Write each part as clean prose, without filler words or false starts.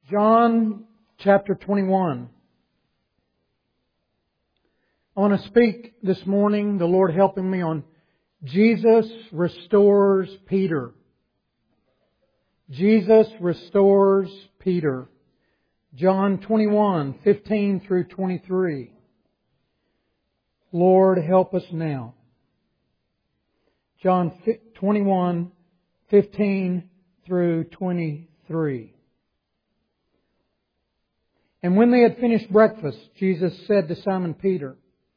John chapter 21. I want to speak this morning, the Lord helping me, on Jesus restores Peter. Jesus restores Peter. John 21:15 through 23. Lord, help us now. John 21:15 through 23. And when they had finished breakfast, Jesus said to Simon Peter,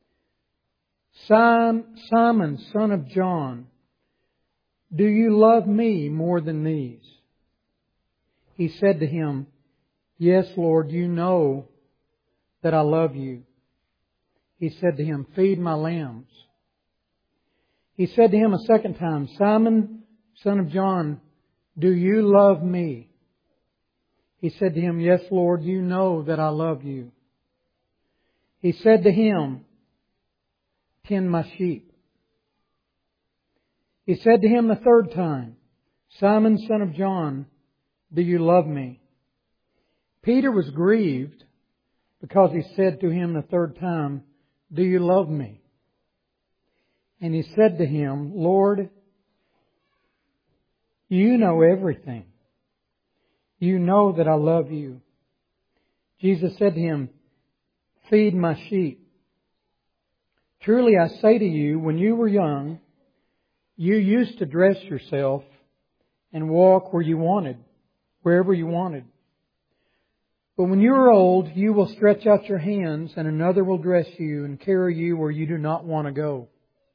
Simon, son of John, do you love me more than these? He said to him, Yes, Lord, you know that I love you. He said to him, Feed my lambs. He said to him a second time, Simon, son of John, do you love me? He said to him, Yes, Lord, you know that I love you. He said to him, Tend my sheep. He said to him the third time, Simon, son of John, do you love me? Peter was grieved because he said to him the third time, Do you love me? And he said to him, Lord, you know everything. You know that I love you. Jesus said to him, Feed my sheep. Truly I say to you, when you were young, you used to dress yourself and walk wherever you wanted. But when you are old, you will stretch out your hands and another will dress you and carry you where you do not want to go.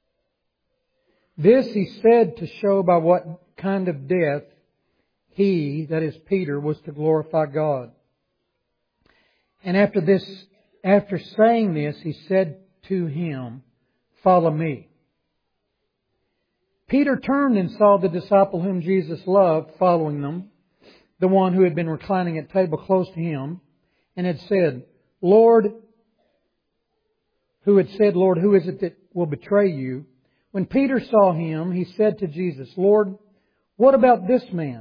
This he said to show by what kind of death he, that is Peter, was to glorify God. And after saying this, he said to him, Follow me. Peter turned and saw the disciple whom Jesus loved following them, the one who had been reclining at table close to him, and had said, Lord, who is it that will betray you? When Peter saw him, he said to Jesus, Lord, what about this man?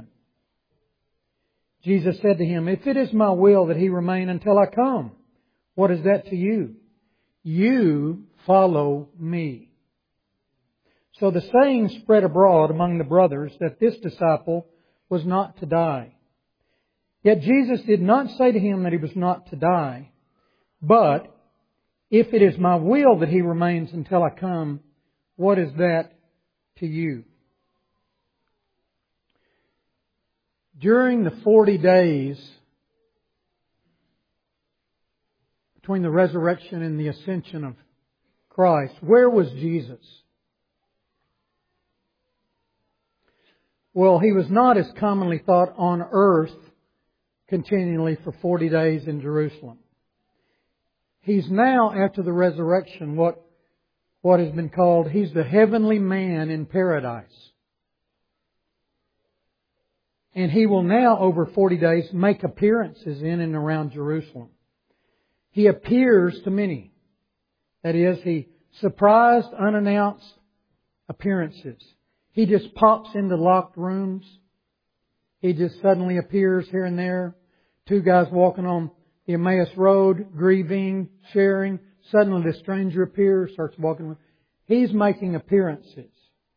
Jesus said to him, If it is my will that he remain until I come, what is that to you? You follow me. So the saying spread abroad among the brothers that this disciple was not to die. Yet Jesus did not say to him that he was not to die, but if it is my will that he remains until I come, what is that to you? During the 40 days between the resurrection and the ascension of Christ, where was Jesus? Well, He was not, as commonly thought, on earth continually for 40 days in Jerusalem. He's now, after the resurrection, what has been called, He's the heavenly man in paradise. And He will now, over 40 days, make appearances in and around Jerusalem. He appears to many. That is, He surprised, unannounced appearances. He just pops into locked rooms. He just suddenly appears here and there. Two guys walking on the Emmaus Road, grieving, sharing. Suddenly the stranger appears, starts walking. He's making appearances.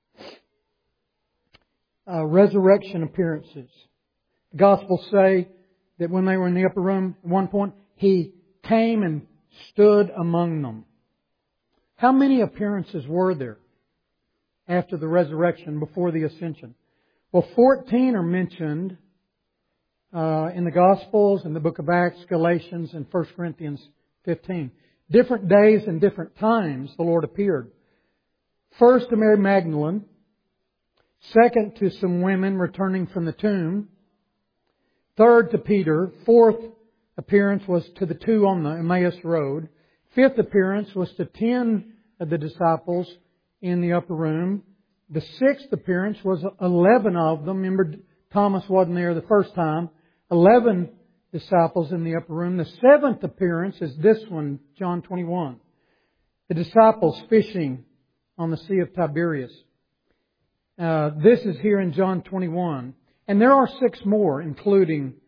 Resurrection appearances. The Gospels say that when they were in the upper room, at one point, He came and stood among them. How many appearances were there after the resurrection, before the ascension? Well, 14 are mentioned in the Gospels, in the book of Acts, Galatians, and 1 Corinthians 15. Different days and different times the Lord appeared. First to Mary Magdalene. Second to some women returning from the tomb. Third to Peter. Fourth appearance was to the two on the Emmaus Road. Fifth appearance was to 10 of the disciples in the upper room. The sixth appearance was 11 of them. Remember, Thomas wasn't there the first time. 11 disciples in the upper room. The seventh appearance is this one, John 21. The disciples fishing on the Sea of Tiberias. This is here in John 21. And there are 6 more, including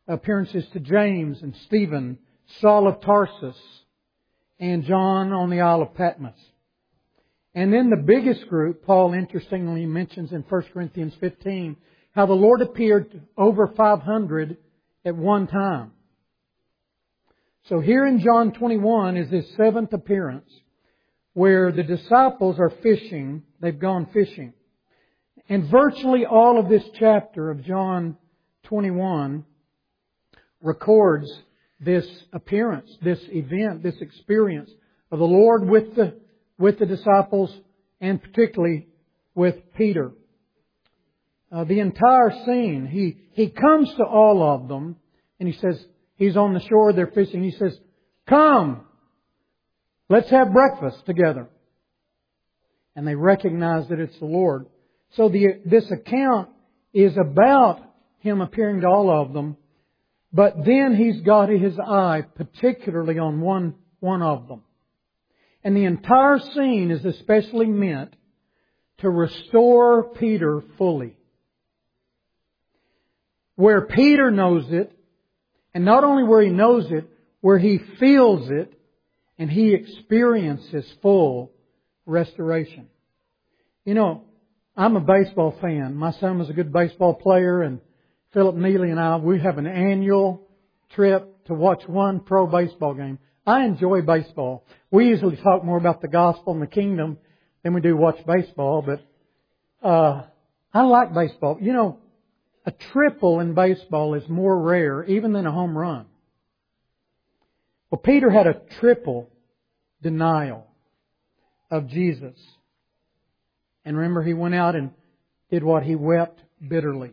appearances to James and Stephen, Saul of Tarsus, and John on the Isle of Patmos. And then the biggest group, Paul interestingly mentions in 1 Corinthians 15, how the Lord appeared to over 500 at one time. So here in John 21 is His seventh appearance, where the disciples are fishing. They've gone fishing. And virtually all of this chapter of John 21 records this appearance, this event, this experience of the Lord with the disciples, and particularly with Peter. The entire scene, He comes to all of them and He says, He's on the shore, they're fishing. He says, "Come, let's have breakfast together." And they recognize that it's the Lord. So this account is about Him appearing to all of them. But then He's got His eye particularly on one of them. And the entire scene is especially meant to restore Peter fully. Where Peter knows it, and not only where he knows it, where he feels it, and he experiences full restoration. You know, I'm a baseball fan. My son was a good baseball player, and Philip Neely and I, we have an annual trip to watch one pro baseball game. I enjoy baseball. We usually talk more about the gospel and the kingdom than we do watch baseball, but I like baseball. You know, a triple in baseball is more rare even than a home run. Well, Peter had a triple denial of Jesus. And remember, he went out and did what? He wept bitterly.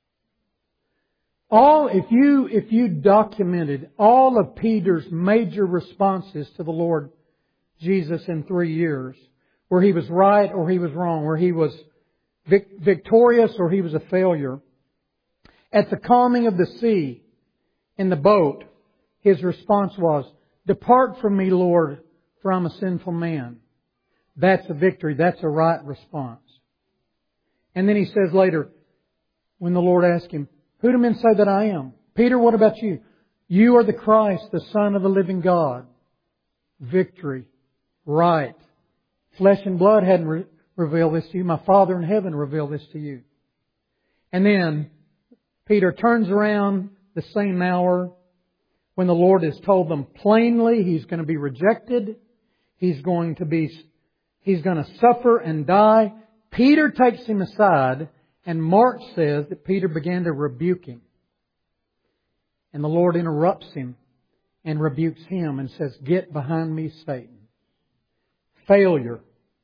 If you documented all of Peter's major responses to the Lord Jesus in 3 years, where he was right or he was wrong, where he was victorious or he was a failure, at the calming of the sea in the boat, his response was, "Depart from me, Lord, for I'm a sinful man." That's a victory. That's a right response. And then he says later, when the Lord asked him, "Who do men say that I am?" "Peter, what about you?" "You are the Christ, the Son of the living God." Victory. Right. Flesh and blood hadn't revealed this to you. My Father in heaven revealed this to you. And then Peter turns around the same hour when the Lord has told them plainly He's going to be rejected. He's going to suffer and die. Peter takes him aside, and Mark says that Peter began to rebuke him. And the Lord interrupts him and rebukes him and says, "Get behind me, Satan." Failure.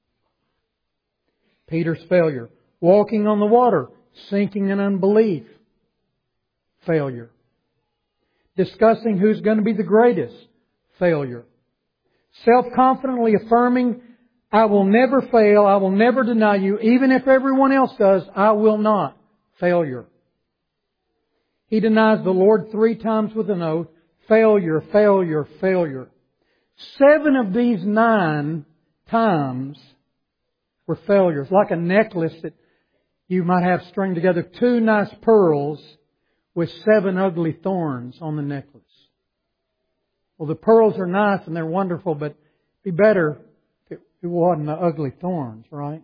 Peter's failure. Walking on the water, sinking in unbelief. Failure. Discussing who's going to be the greatest. Failure. Self-confidently affirming, "I will never fail, I will never deny you, even if everyone else does, I will not." Failure. He denies the Lord 3 times with an oath. Failure, failure, failure. 7 of these 9 times were failures. Like a necklace that you might have string together 2 nice pearls with 7 ugly thorns on the necklace. Well, the pearls are nice and they're wonderful, but it'd be better if it wasn't the ugly thorns, right?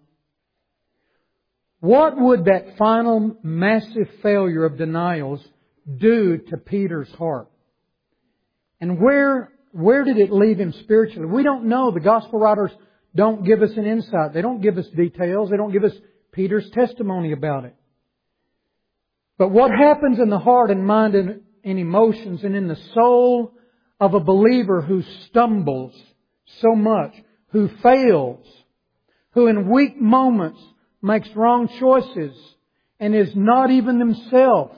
What would that final massive failure of denials do to Peter's heart? And where did it leave him spiritually? We don't know. The Gospel writers don't give us an insight. They don't give us details. They don't give us Peter's testimony about it. But what happens in the heart and mind and emotions and in the soul of a believer who stumbles so much, who fails, who in weak moments makes wrong choices and is not even themselves,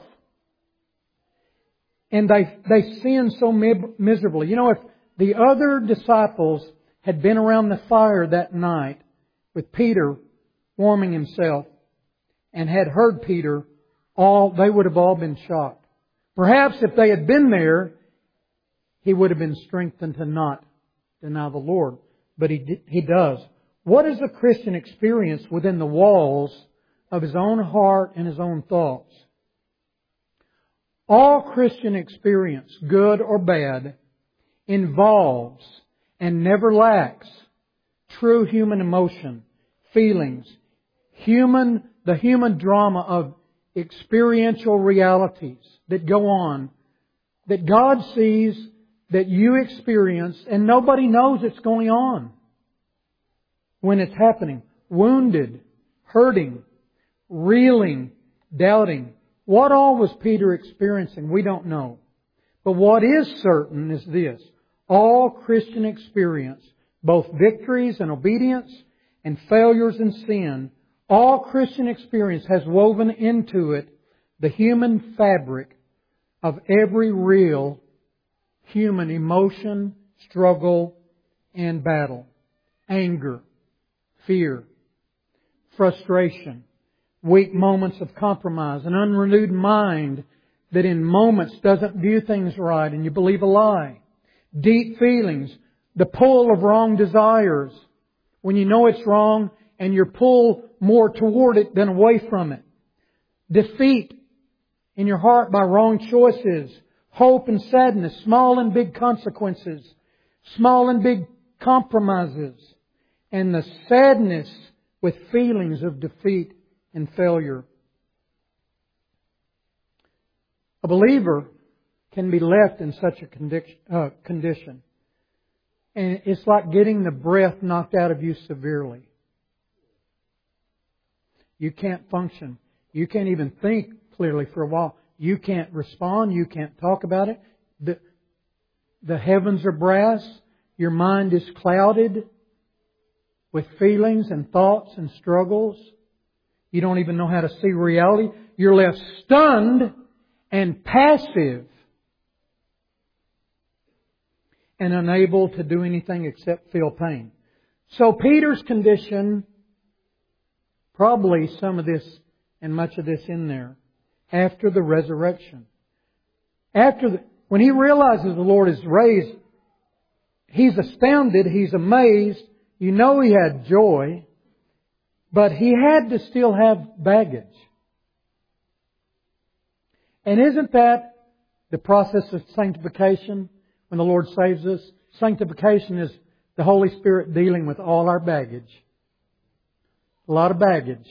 and they sin so miserably. You know, if the other disciples had been around the fire that night with Peter warming himself and had heard Peter, they would have all been shocked. Perhaps if they had been there, he would have been strengthened to not deny the Lord. But he does. What is a Christian experience within the walls of his own heart and his own thoughts? All Christian experience, good or bad, involves and never lacks true human emotion, feelings, the human drama of experiential realities that go on, that God sees, that you experience, and nobody knows it's going on when it's happening. Wounded, hurting, reeling, doubting. What all was Peter experiencing? We don't know. But what is certain is this. All Christian experience, both victories and obedience and failures and sin, all Christian experience has woven into it the human fabric of every real human emotion, struggle, and battle. Anger, fear, frustration, weak moments of compromise, an unrenewed mind that in moments doesn't view things right and you believe a lie. Deep feelings, the pull of wrong desires, when you know it's wrong and you're pulled more toward it than away from it. Defeat in your heart by wrong choices. Hope and sadness, small and big consequences, small and big compromises, and the sadness with feelings of defeat and failure. A believer can be left in such a condition. And it's like getting the breath knocked out of you severely. You can't function. You can't even think clearly for a while. You can't respond. You can't talk about it. The heavens are brass. Your mind is clouded with feelings and thoughts and struggles. You don't even know how to see reality. You're left stunned and passive and unable to do anything except feel pain. So Peter's condition, probably some of this and much of this in there, after the resurrection. When he realizes the Lord is raised, he's astounded, he's amazed. You know he had joy, but he had to still have baggage. And isn't that the process of sanctification when the Lord saves us? Sanctification is the Holy Spirit dealing with all our baggage. A lot of baggage.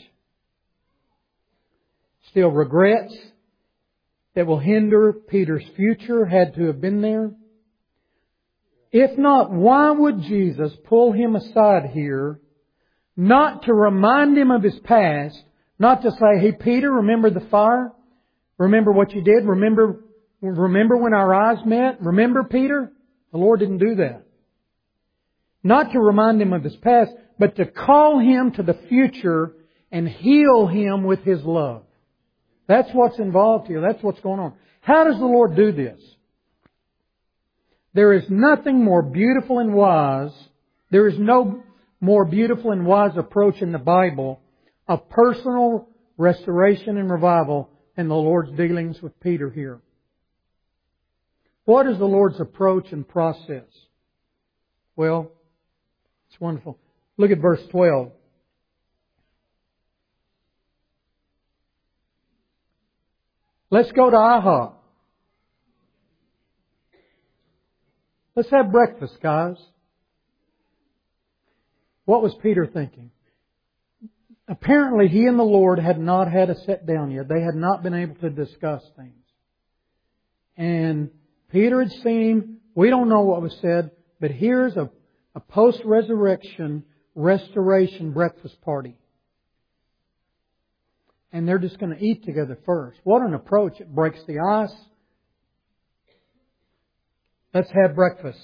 Still regrets that will hinder Peter's future had to have been there. If not, why would Jesus pull him aside here, not to remind him of his past, not to say, hey Peter, remember the fire? Remember what you did? Remember when our eyes met? Remember Peter? The Lord didn't do that. Not to remind him of his past, but to call him to the future and heal him with His love. That's what's involved here. That's what's going on. How does the Lord do this? There is nothing more beautiful and wise. There is no more beautiful and wise approach in the Bible of personal restoration and revival than the Lord's dealings with Peter here. What is the Lord's approach and process? Well, it's wonderful. Look at verse 12. Let's go to IHOP. Let's have breakfast, guys. What was Peter thinking? Apparently, he and the Lord had not had a sit down yet. They had not been able to discuss things. And Peter had seen him. We don't know what was said, but here's a post-resurrection restoration breakfast party. And they're just going to eat together first. What an approach. It breaks the ice. Let's have breakfast.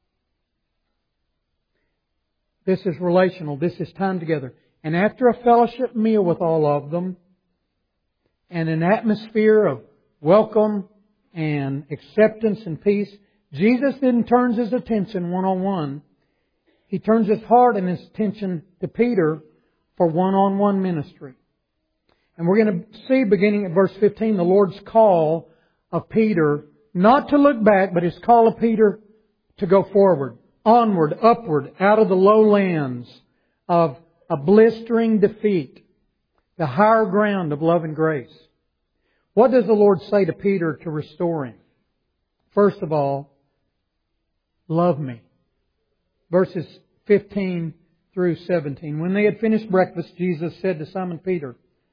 This is relational. This is time together. And after a fellowship meal with all of them, and an atmosphere of welcome and acceptance and peace, Jesus then turns His attention one-on-one. He turns His heart and His attention to Peter for one-on-one ministry. And we're going to see, beginning at verse 15, the Lord's call of Peter, not to look back, but His call of Peter to go forward, onward, upward, out of the lowlands of a blistering defeat, the higher ground of love and grace. What does the Lord say to Peter to restore him? First of all, love me. Verses 15 through 17. When they had finished breakfast, Jesus said to Simon Peter,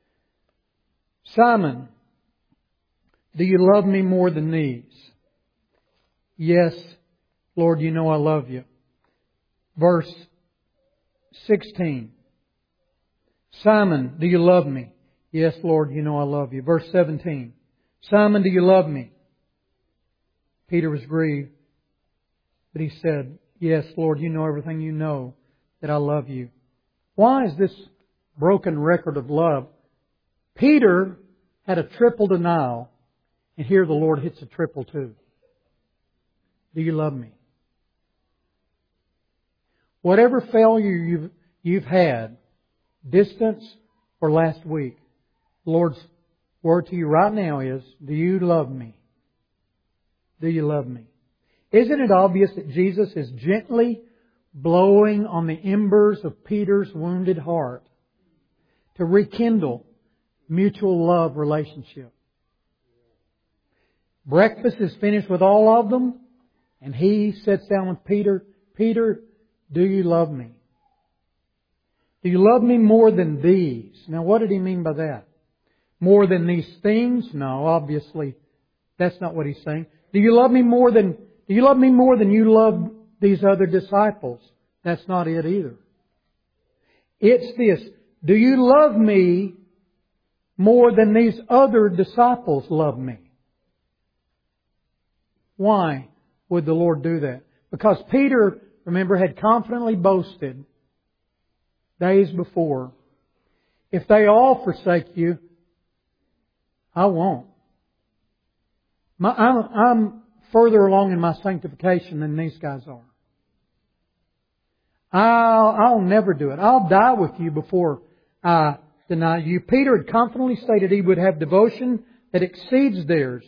Simon, do you love me more than these? Yes, Lord, you know I love you. Verse 16. Simon, do you love me? Yes, Lord, you know I love you. Verse 17. Simon, do you love me? Peter was grieved, but he said, Yes, Lord, you know everything. You know that I love you. Why is this broken record of love? Peter had a triple denial, and here the Lord hits a triple too. Do you love me? Whatever failure you've had, distance or last week, the Lord's word to you right now is, do you love me? Do you love me? Isn't it obvious that Jesus is gently blowing on the embers of Peter's wounded heart to rekindle mutual love relationship? Breakfast is finished with all of them, and he sits down with Peter. Peter, do you love me? Do you love me more than these? Now, what did he mean by that? More than these things? No, obviously, that's not what he's saying. Do you love me more than you love these other disciples? That's not it either. It's this. Do you love me more than these other disciples love me? Why would the Lord do that? Because Peter, remember, had confidently boasted days before, if they all forsake you, I won't. I'm further along in my sanctification than these guys are. I'll never do it. I'll die with you before I deny you. Peter had confidently stated he would have devotion that exceeds theirs.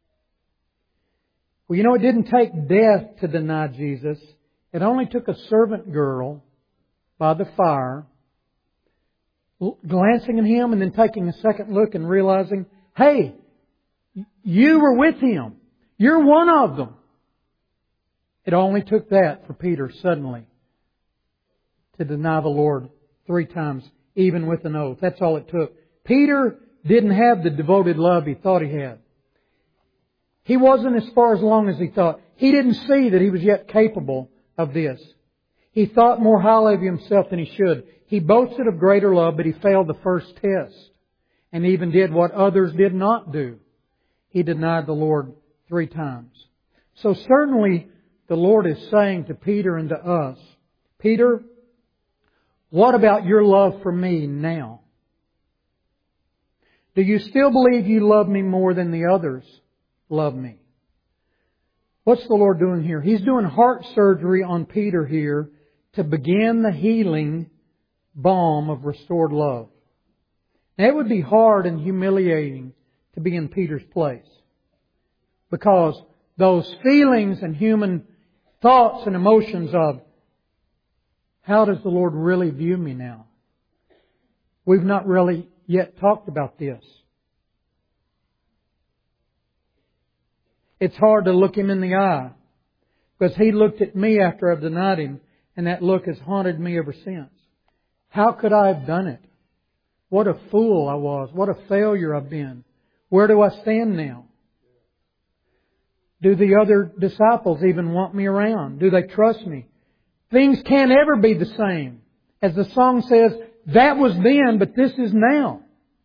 Well, you know, it didn't take death to deny Jesus. It only took a servant girl by the fire, glancing at Him and then taking a second look and realizing, hey, you were with Him. You're one of them. It only took that for Peter suddenly to deny the Lord 3 times, even with an oath. That's all it took. Peter didn't have the devoted love he thought he had. He wasn't as far along as he thought. He didn't see that he was yet capable of this. He thought more highly of himself than he should. He boasted of greater love, but he failed the first test and even did what others did not do. He denied the Lord 3 times. So certainly the Lord is saying to Peter and to us, Peter, what about your love for me now? Do you still believe you love me more than the others love me? What's the Lord doing here? He's doing heart surgery on Peter here to begin the healing balm of restored love. Now, it would be hard and humiliating to be in Peter's place, because those feelings and human thoughts and emotions of, how does the Lord really view me now? We've not really yet talked about this. It's hard to look Him in the eye, because He looked at me after I've denied Him, and that look has haunted me ever since. How could I have done it? What a fool I was. What a failure I've been. Where do I stand now? Do the other disciples even want me around? Do they trust me? Things can't ever be the same. As the song says, that was then, but this is now.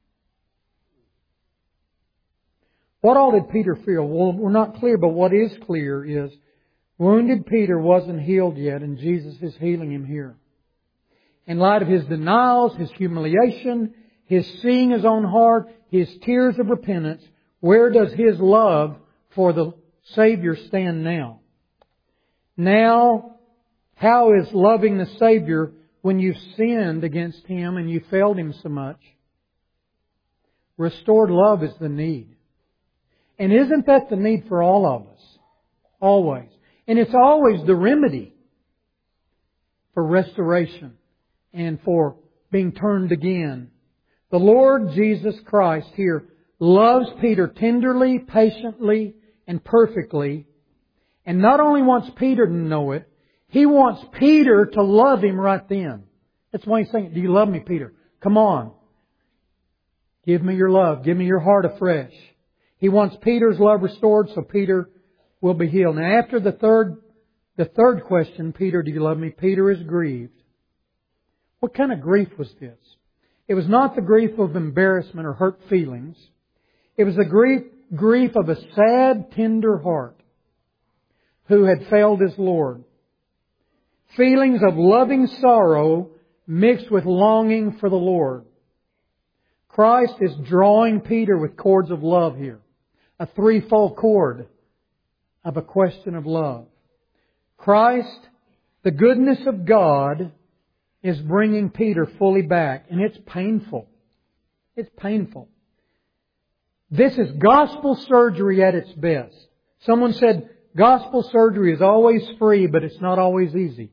What all did Peter feel? Well, we're not clear, but what is clear is wounded Peter wasn't healed yet, and Jesus is healing him here. In light of his denials, his humiliation, his seeing his own heart, his tears of repentance, where does his love for the Savior stand now? Now, how is loving the Savior when you've sinned against Him and you failed Him so much? Restored love is the need. And isn't that the need for all of us? Always. And it's always the remedy for restoration and for being turned again. The Lord Jesus Christ here loves Peter tenderly, patiently, and perfectly, and not only wants Peter to know it, He wants Peter to love Him right then. That's why He's saying, do you love me, Peter? Come on. Give me your love. Give me your heart afresh. He wants Peter's love restored so Peter will be healed. Now after the third question, Peter, do you love me? Peter is grieved. What kind of grief was this? It was not the grief of embarrassment or hurt feelings. It was the grief of a sad, tender heart who had failed his Lord. Feelings of loving sorrow mixed with longing for the Lord. Christ is drawing Peter with cords of love here. A threefold cord of a question of love. Christ, the goodness of God, is bringing Peter fully back. And it's painful. It's painful. This is gospel surgery at its best. Someone said, gospel surgery is always free, but it's not always easy.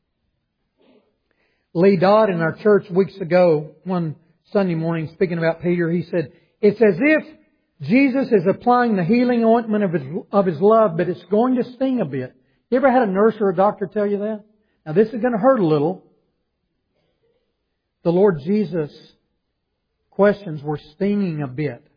Lee Dodd in our church weeks ago, one Sunday morning, speaking about Peter, he said, it's as if Jesus is applying the healing ointment of His love, but it's going to sting a bit. You ever had a nurse or a doctor tell you that? Now this is going to hurt a little. The Lord Jesus' questions were stinging a bit.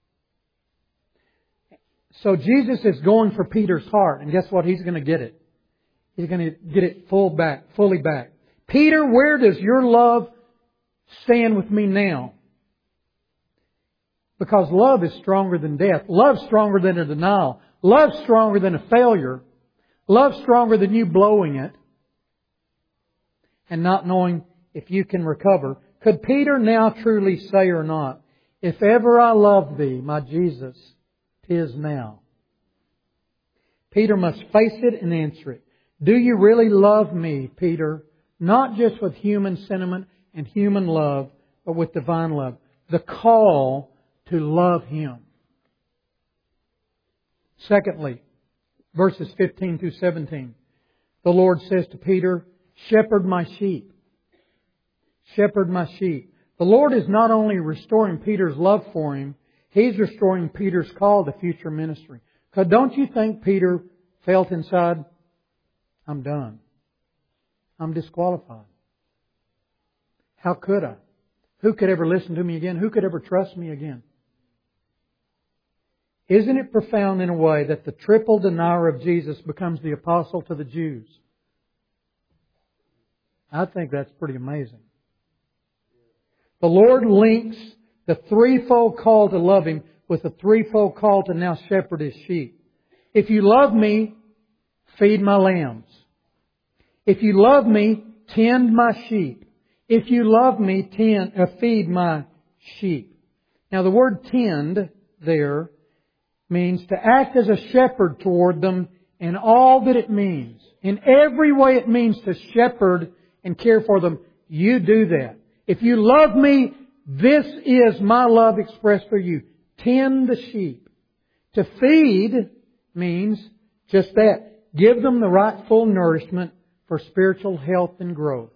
So Jesus is going for Peter's heart, and guess what? He's going to get it. He's going to get it fully back. Peter, where does your love stand with me now? Because love is stronger than death. Love's stronger than a denial. Love's stronger than a failure. Love's stronger than you blowing it and not knowing if you can recover. Could Peter now truly say or not, if ever I love Thee, my Jesus, 'tis now. Peter must face it and answer it. Do you really love me, Peter? Not just with human sentiment and human love, but with divine love. The call to love Him. Secondly, verses 15 through 17. The Lord says to Peter, shepherd my sheep. Shepherd my sheep. The Lord is not only restoring Peter's love for Him, He's restoring Peter's call to future ministry. Because don't you think Peter felt inside, I'm done. I'm disqualified. How could I? Who could ever listen to me again? Who could ever trust me again? Isn't it profound in a way that the triple denier of Jesus becomes the apostle to the Jews? I think that's pretty amazing. The Lord links the threefold call to love Him with the threefold call to now shepherd His sheep. If you love me, feed my lambs. If you love me, tend my sheep. If you love me, feed my sheep. Now the word tend there means to act as a shepherd toward them in all that it means. In every way it means to shepherd and care for them, you do that. If you love me, this is my love expressed for you. Tend the sheep. To feed means just that. Give them the right full nourishment for spiritual health and growth.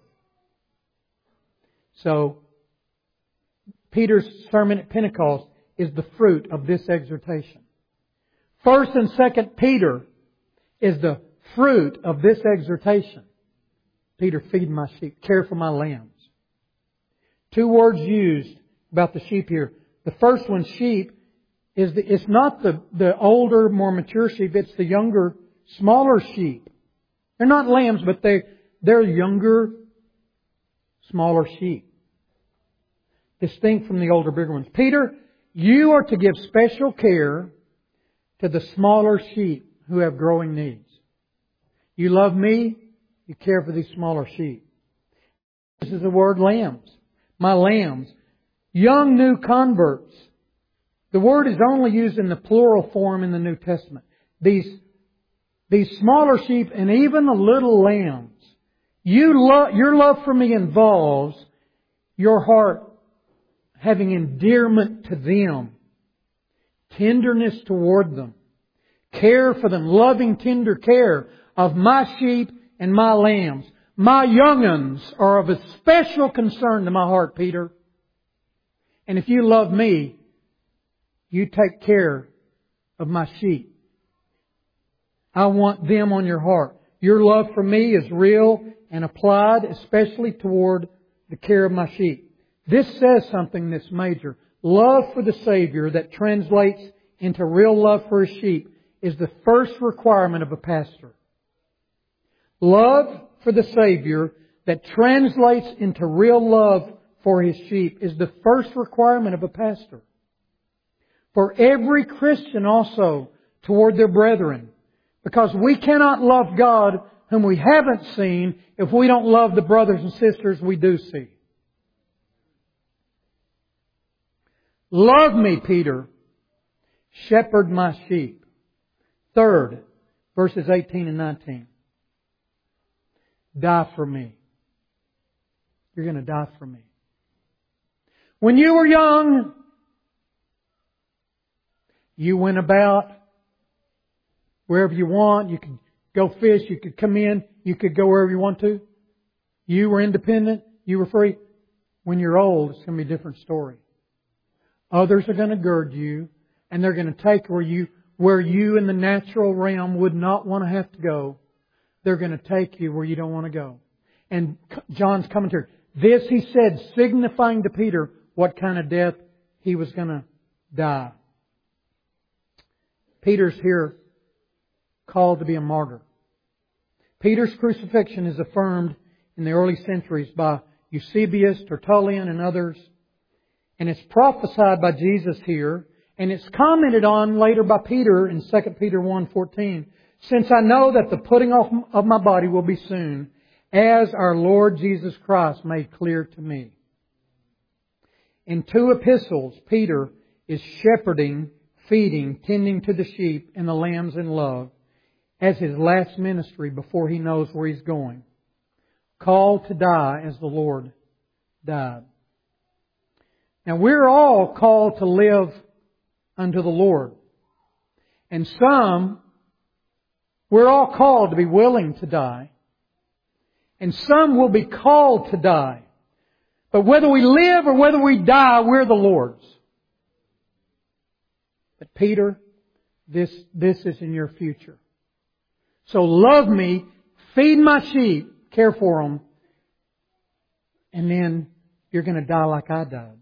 So, Peter's sermon at Pentecost is the fruit of this exhortation. 1st and 2nd Peter is the fruit of this exhortation. Peter, feed my sheep, care for my lambs. Two words used about the sheep here. The first one, sheep, it's not the older, more mature sheep, it's the younger, smaller sheep. They're not lambs, but they're younger, smaller sheep. Distinct from the older, bigger ones. Peter, you are to give special care to the smaller sheep who have growing needs. You love me, you care for these smaller sheep. This is the word lambs. My lambs. Young new converts. The word is only used in the plural form in the New Testament. These smaller sheep and even the little lambs. Your love for me involves your heart having endearment to them, tenderness toward them, care for them, loving, tender care of my sheep and my lambs. My young'uns are of a special concern to my heart, Peter. And if you love me, You take care of my sheep. I want them on your heart. Your love for me is real and applied, especially toward the care of my sheep. This says something that's major. Love for the Savior that translates into real love for His sheep is the first requirement of a pastor. Love for the Savior that translates into real love for His sheep is the first requirement of a pastor. For every Christian also toward their brethren. Because we cannot love God whom we haven't seen if we don't love the brothers and sisters we do see. Love me, Peter. Shepherd my sheep. Third, verses 18 and 19. Die for me. You're going to die for me. When you were young, you went about wherever you want. You could go fish. You could come in. You could go wherever you want to. You were independent. You were free. When you're old, it's going to be a different story. Others are going to gird you, and they're going to take where you in the natural realm would not want to have to go. They're going to take you where you don't want to go. And John's commentary. This, he said, signifying to Peter what kind of death he was going to die. Peter's here called to be a martyr. Peter's crucifixion is affirmed in the early centuries by Eusebius, Tertullian, and others. And it's prophesied by Jesus here. And it's commented on later by Peter in 2 Peter 1:14. Since I know that the putting off of my body will be soon, as our Lord Jesus Christ made clear to me. In 2 epistles, Peter is shepherding, feeding, tending to the sheep and the lambs in love as his last ministry before he knows where he's going. Called to die as the Lord died. Now we're all called to live unto the Lord. And we're all called to be willing to die. And some will be called to die. But whether we live or whether we die, we're the Lord's. But Peter, this is in your future. So love me, feed my sheep, care for them, and then you're going to die like I died.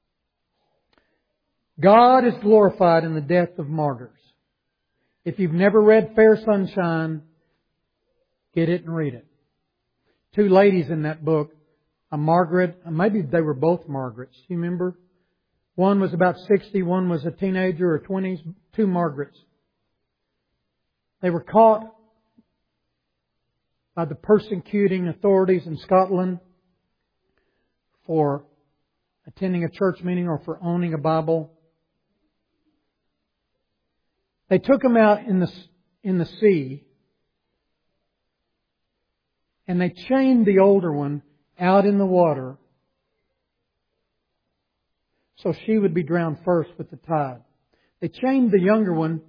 God is glorified in the death of martyrs. If you've never read Fair Sunshine, get it and read it. 2 ladies in that book, a Margaret, maybe they were both Margarets. You remember? One was about 60, one was a teenager or 20s, 2 Margarets. They were caught by the persecuting authorities in Scotland for attending a church meeting or for owning a Bible. They took them out in the sea, and they chained the older one out in the water so she would be drowned first with the tide. They chained the younger one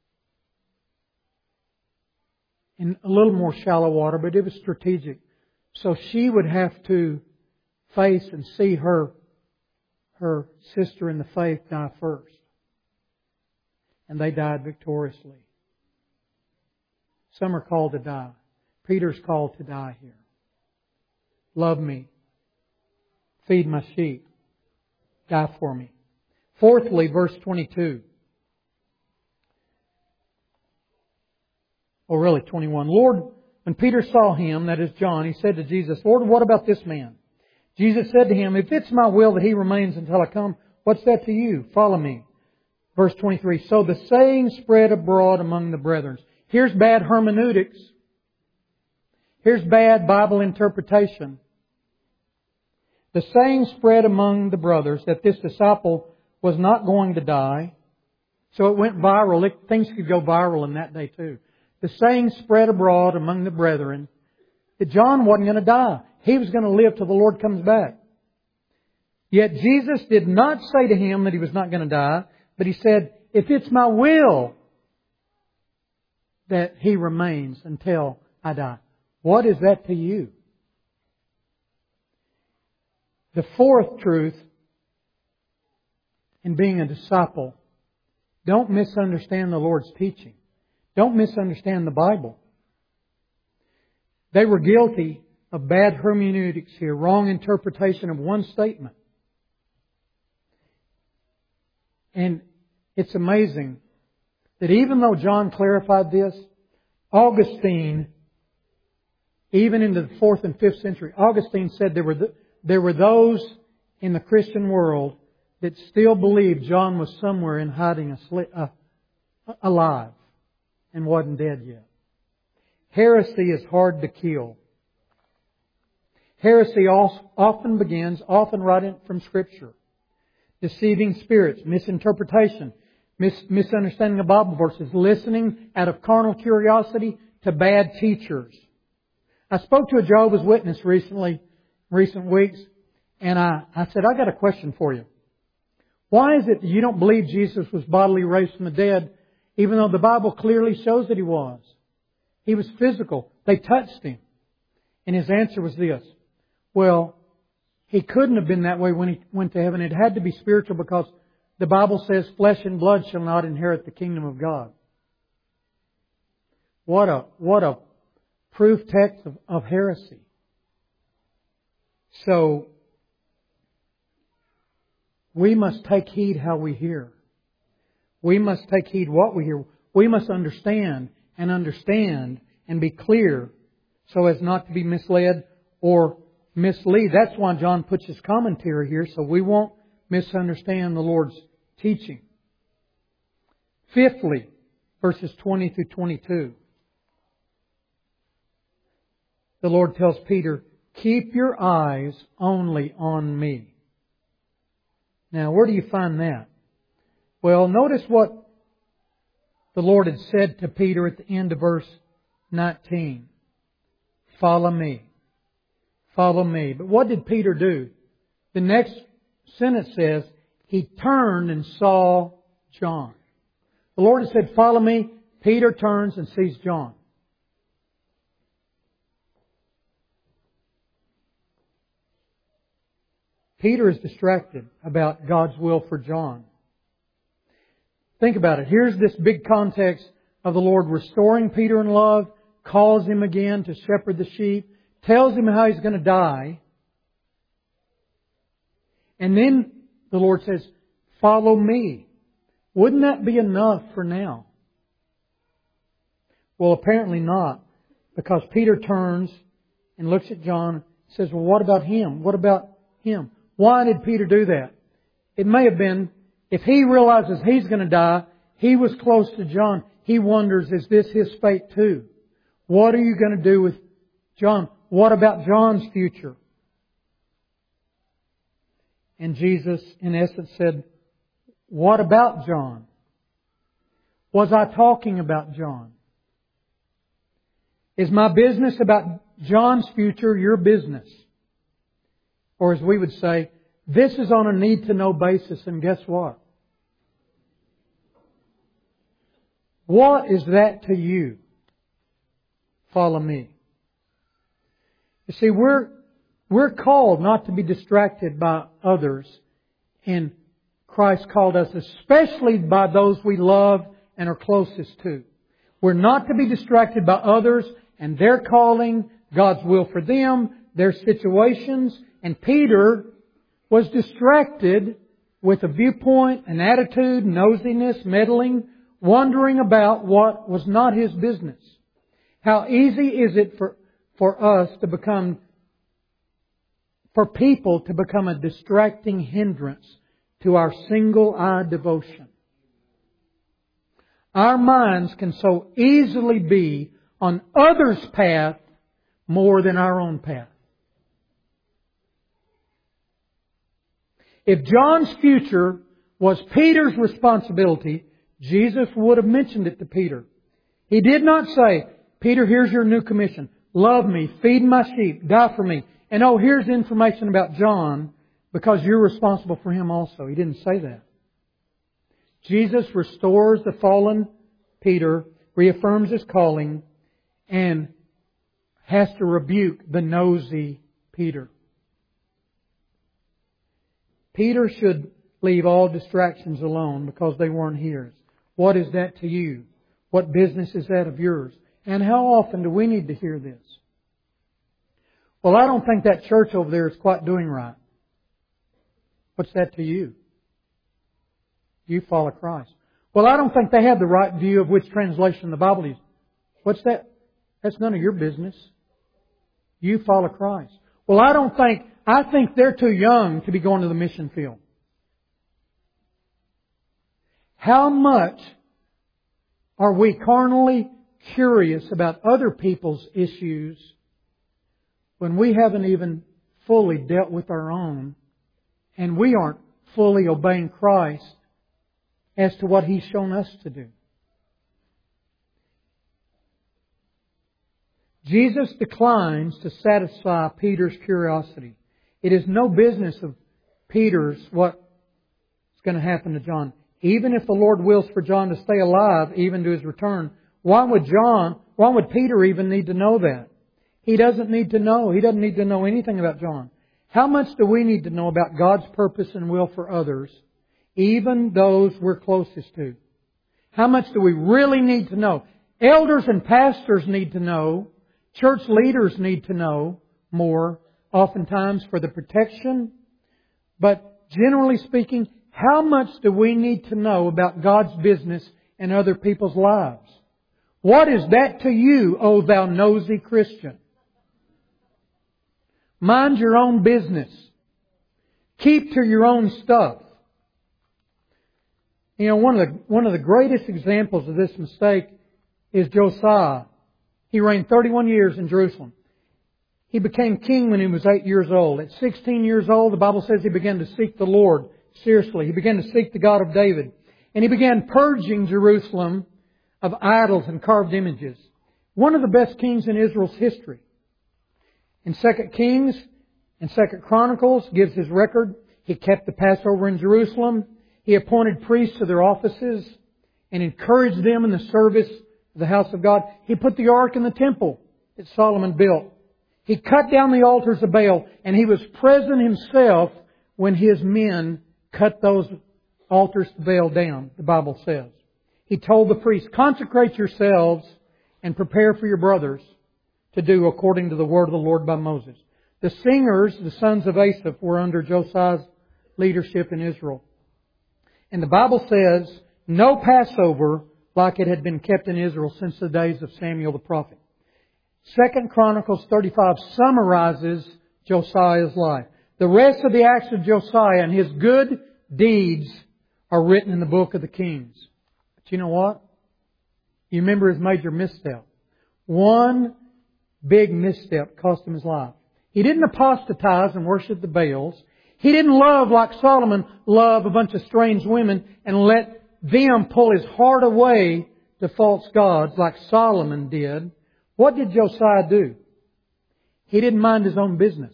in a little more shallow water, but it was strategic. So she would have to face and see her sister in the faith die first. And they died victoriously. Some are called to die. Peter's called to die here. Love me. Feed my sheep. Die for me. Fourthly, verse 22. Or really 21. Lord, when Peter saw him, that is John, he said to Jesus, Lord, what about this man? Jesus said to him, if it's my will that he remains until I come, what's that to you? Follow me. Verse 23. So the saying spread abroad among the brethren. Here's bad hermeneutics. Here's bad Bible interpretation. The saying spread among the brothers that this disciple was not going to die. So it went viral. Things could go viral in that day too. The saying spread abroad among the brethren that John wasn't going to die. He was going to live till the Lord comes back. Yet Jesus did not say to him that he was not going to die, but He said, if it's my will that he remains until I die. What is that to you? The fourth truth in being a disciple Don't misunderstand the Lord's teaching. Don't misunderstand the Bible. They were guilty of bad hermeneutics here, wrong interpretation of one statement. And it's amazing that even though John clarified this, Augustine, even into the 4th and 5th century, Augustine said there were those in the Christian world that still believed John was somewhere in hiding alive and wasn't dead yet. Heresy is hard to kill. Heresy often right from Scripture. Deceiving spirits, misinterpretation, misunderstanding of Bible verses, listening out of carnal curiosity to bad teachers. I spoke to a Jehovah's Witness recent weeks, and I said, I got a question for you. Why is it that you don't believe Jesus was bodily raised from the dead, even though the Bible clearly shows that He was? He was physical. They touched Him. And his answer was this: well, He couldn't have been that way when He went to heaven. It had to be spiritual because the Bible says flesh and blood shall not inherit the kingdom of God. What a proof text of heresy. So, we must take heed how we hear. We must take heed what we hear. We must understand and be clear so as not to be misled or mislead. That's why John puts his commentary here, so we won't misunderstand the Lord's teaching. Fifthly, verses 20 through 22. The Lord tells Peter, keep your eyes only on me. Now, where do you find that? Well, notice what the Lord had said to Peter at the end of verse 19. Follow me. Follow me. But what did Peter do? The next sentence says, he turned and saw John. The Lord had said, follow me. Peter turns and sees John. Peter is distracted about God's will for John. Think about it. Here's this big context of the Lord restoring Peter in love, calls him again to shepherd the sheep, tells him how he's going to die. And then the Lord says, follow me. Wouldn't that be enough for now? Well, apparently not. Because Peter turns and looks at John and says, well, what about him? What about him? Why did Peter do that? It may have been, if he realizes he's going to die, he was close to John. He wonders, is this his fate too? What are you going to do with John? What about John's future? And Jesus, in essence, said, what about John? Was I talking about John? Is my business about John's future your business? Or as we would say, this is on a need-to-know basis, and guess what? What is that to you? Follow me. You see, we're called not to be distracted by others, and Christ called us especially by those we love and are closest to. We're not to be distracted by others and their calling, God's will for them, their situations. And Peter was distracted with a viewpoint, an attitude, nosiness, meddling, wondering about what was not his business. How easy is it for people to become a distracting hindrance to our single-eyed devotion. Our minds can so easily be on others' path more than our own path. If John's future was Peter's responsibility, Jesus would have mentioned it to Peter. He did not say, Peter, here's your new commission. Love me, feed my sheep, die for me. And oh, here's information about John because you're responsible for him also. He didn't say that. Jesus restores the fallen Peter, reaffirms his calling, and has to rebuke the nosy Peter. Peter should leave all distractions alone because they weren't his. What is that to you? What business is that of yours? And how often do we need to hear this? Well, I don't think that church over there is quite doing right. What's that to you? You follow Christ. Well, I don't think they have the right view of which translation the Bible is. What's that? That's none of your business. You follow Christ. Well, I think they're too young to be going to the mission field. How much are we carnally curious about other people's issues when we haven't even fully dealt with our own, and we aren't fully obeying Christ as to what He's shown us to do? Jesus declines to satisfy Peter's curiosity. It is no business of Peter's what's going to happen to John. Even if the Lord wills for John to stay alive even to His return, why would Peter even need to know that? He doesn't need to know. He doesn't need to know anything about John. How much do we need to know about God's purpose and will for others, even those we're closest to? How much do we really need to know? Elders and pastors need to know. Church leaders need to know more, oftentimes for the protection. But generally speaking, how much do we need to know about God's business in other people's lives? What is that to you, O thou nosy Christian? Mind your own business. Keep to your own stuff. You know, one of the greatest examples of this mistake is Josiah. He reigned 31 years in Jerusalem. He became king when he was 8 years old. At 16 years old, the Bible says he began to seek the Lord seriously. He began to seek the God of David. And he began purging Jerusalem of idols and carved images. One of the best kings in Israel's history. In 2 Kings and 2 Chronicles gives his record. He kept the Passover in Jerusalem. He appointed priests to their offices and encouraged them in the service of the house of God. He put the ark in the temple that Solomon built. He cut down the altars of Baal, and he was present himself when his men cut those altars to Baal down, the Bible says. He told the priests, consecrate yourselves and prepare for your brothers to do according to the word of the Lord by Moses. The singers, the sons of Asaph, were under Josiah's leadership in Israel. And the Bible says, no Passover like it had been kept in Israel since the days of Samuel the prophet. 2 Chronicles 35 summarizes Josiah's life. The rest of the acts of Josiah and his good deeds are written in the book of the Kings. But you know what? You remember his major misstep. One big misstep cost him his life. He didn't apostatize and worship the Baals. He didn't love like Solomon, love a bunch of strange women and let them pull his heart away to false gods like Solomon did. What did Josiah do? He didn't mind his own business.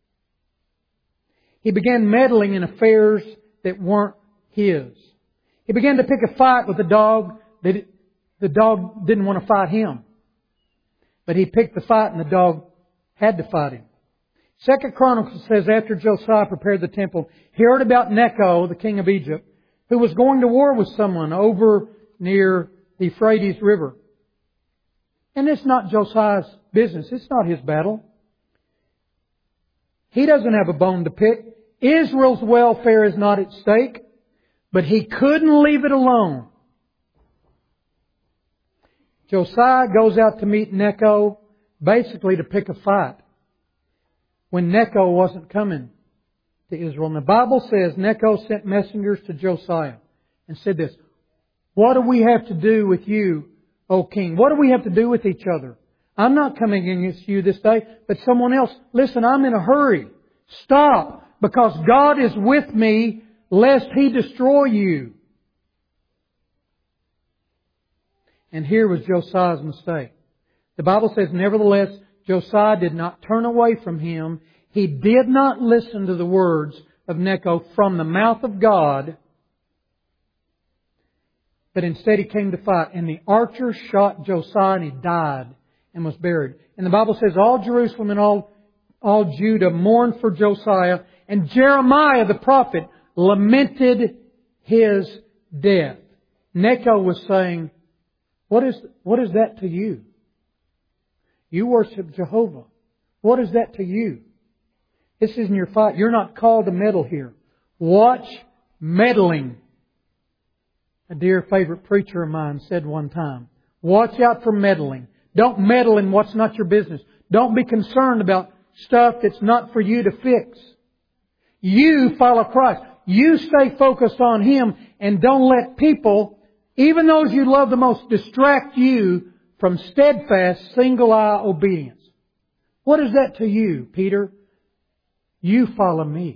He began meddling in affairs that weren't his. He began to pick a fight with the dog. The dog didn't want to fight him. But he picked the fight and the dog had to fight him. 2 Chronicles says after Josiah prepared the temple, he heard about Necho, the king of Egypt, who was going to war with someone over near the Euphrates River. And it's not Josiah's business. It's not his battle. He doesn't have a bone to pick. Israel's welfare is not at stake. But he couldn't leave it alone. Josiah goes out to meet Necho basically to pick a fight when Necho wasn't coming to Israel. And the Bible says Necho sent messengers to Josiah and said this, what do we have to do with you, O king? What do we have to do with each other? I'm not coming against you this day, but someone else. Listen, I'm in a hurry. Stop, because God is with me, lest He destroy you. And here was Josiah's mistake. The Bible says, nevertheless, Josiah did not turn away from him. He did not listen to the words of Necho from the mouth of God, but instead he came to fight. And the archer shot Josiah and he died and was buried. And the Bible says all Jerusalem and all Judah mourned for Josiah, and Jeremiah the prophet lamented his death. Necho was saying, what is that to you? You worship Jehovah. What is that to you? This isn't your fight. You're not called to meddle here. Watch meddling. A dear favorite preacher of mine said one time, watch out for meddling. Don't meddle in what's not your business. Don't be concerned about stuff that's not for you to fix. You follow Christ. You stay focused on Him and don't let people, even those you love the most, distract you from steadfast, single-eye obedience. What is that to you, Peter? You follow me.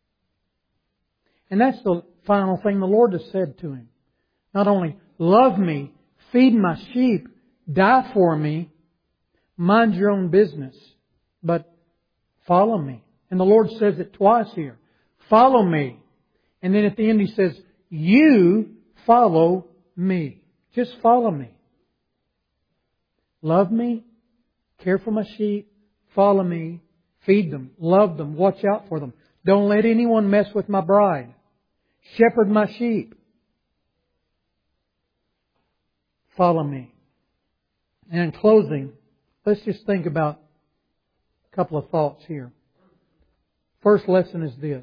And that's the final thing the Lord has said to him. Not only love me, feed my sheep, die for me, mind your own business, but follow me. And the Lord says it twice here. Follow me. And then at the end He says, you follow me. Just follow me. Love me, care for my sheep, follow me, feed them, love them, watch out for them. Don't let anyone mess with my bride. Shepherd my sheep. Follow me. And in closing, let's just think about a couple of thoughts here. First lesson is this.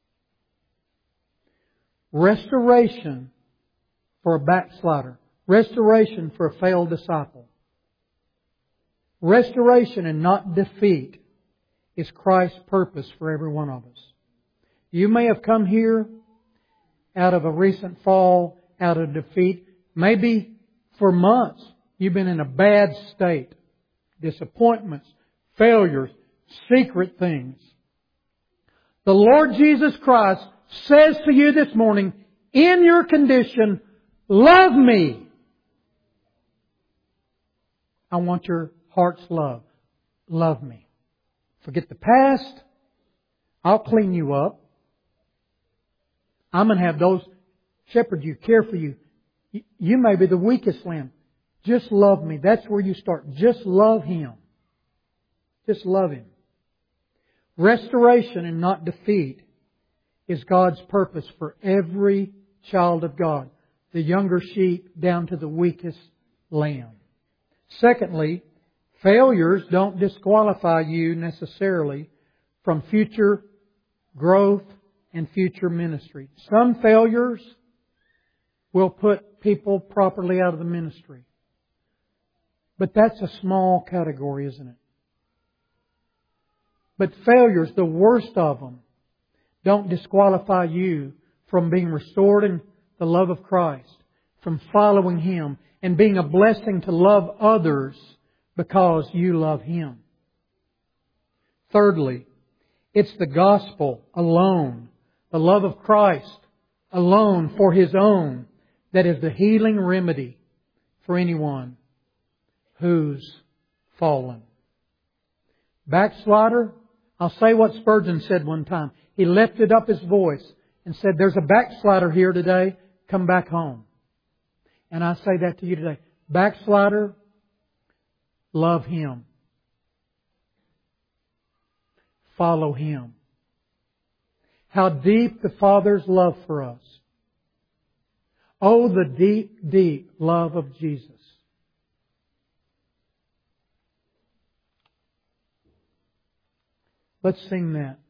Restoration for a backslider. Restoration for a failed disciple. Restoration and not defeat is Christ's purpose for every one of us. You may have come here out of a recent fall, out of defeat. Maybe for months you've been in a bad state. Disappointments, failures, secret things. The Lord Jesus Christ says to you this morning, in your condition, love me. I want your heart's love. Love me. Forget the past. I'll clean you up. I'm going to have those shepherd you, care for you. You may be the weakest lamb. Just love me. That's where you start. Just love Him. Just love Him. Restoration and not defeat is God's purpose for every child of God. The younger sheep down to the weakest lamb. Secondly, failures don't disqualify you necessarily from future growth and future ministry. Some failures will put people properly out of the ministry. But that's a small category, isn't it? But failures, the worst of them, don't disqualify you from being restored in the love of Christ, from following Him, and being a blessing to love others because you love Him. Thirdly, it's the gospel alone, the love of Christ alone for His own, that is the healing remedy for anyone who's fallen. Backslider, I'll say what Spurgeon said one time. He lifted up his voice and said, there's a backslider here today, come back home. And I say that to you today. Backslider, love Him. Follow Him. How deep the Father's love for us. Oh, the deep, deep love of Jesus. Let's sing that.